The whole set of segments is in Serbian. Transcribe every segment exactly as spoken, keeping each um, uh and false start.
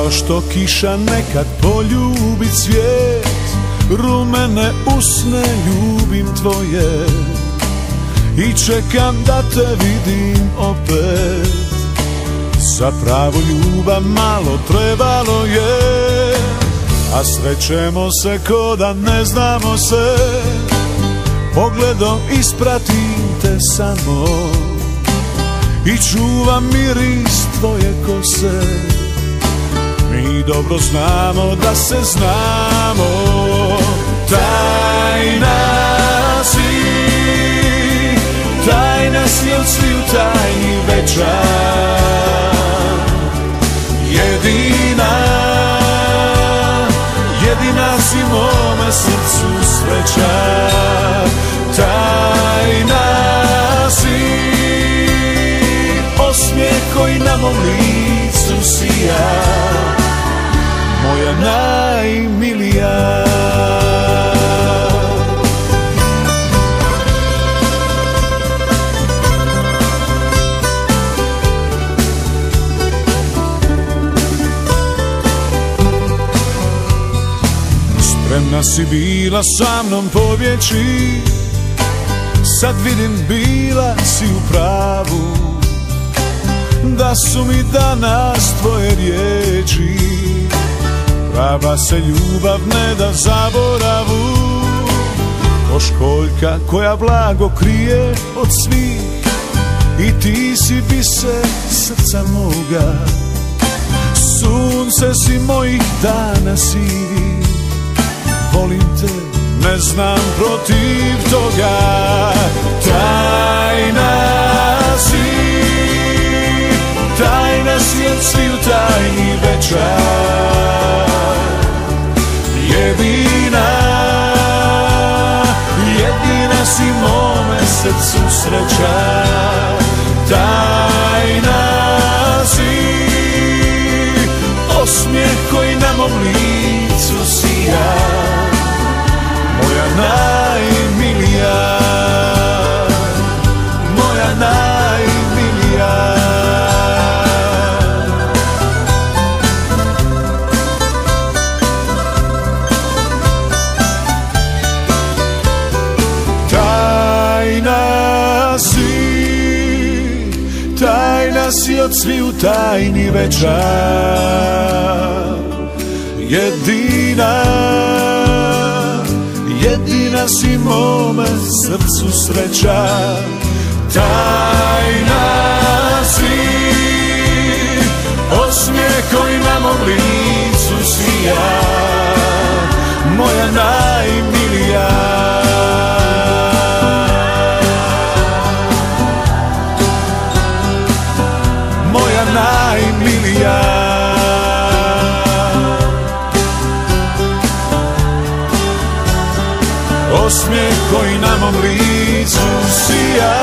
Kao što kiša nekad poljubi cvijet, rumene usne ljubim tvoje i čekam da te vidim opet. Za pravu ljubav malo trebalo je, a srećemo se ko da ne znamo se. Pogledom ispratim te samo i čuvam miris tvoje kose. Mi dobro znamo da se znamo, tajna si, tajna si od sviju tajni večer. Jedina, jedina si mome srcu sreća. Tajna si, osmijeh koji na mom licu sija, moja najmilija. Spremna si bila sa mnom pobjeći, sad vidim bila si u pravu, da su mi danas tvoje riječi. Prava se ljubav ne da zaboravu, ko školjka koja blago krije od svih. I ti si biser srca moga, sunce si mojih dana sivih. Volim te, ne znam protiv toga. Tajna si, tajna si od sviju tajni večer. Jedina, jedina si mome srcu sreća. Tajna si, osmijeh koji na mom licu sija, moja najmilija, moja najmilija. Tajna si, tajna si od sviju tajni večer. Jedina, jedina si mome srcu sreća. Tajna si, osmijeh koji na mom licu sija, moja najmilija. Moja najmilija. Osmijeh koji na mom licu sija.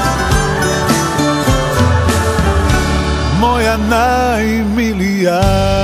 Moja najmilija.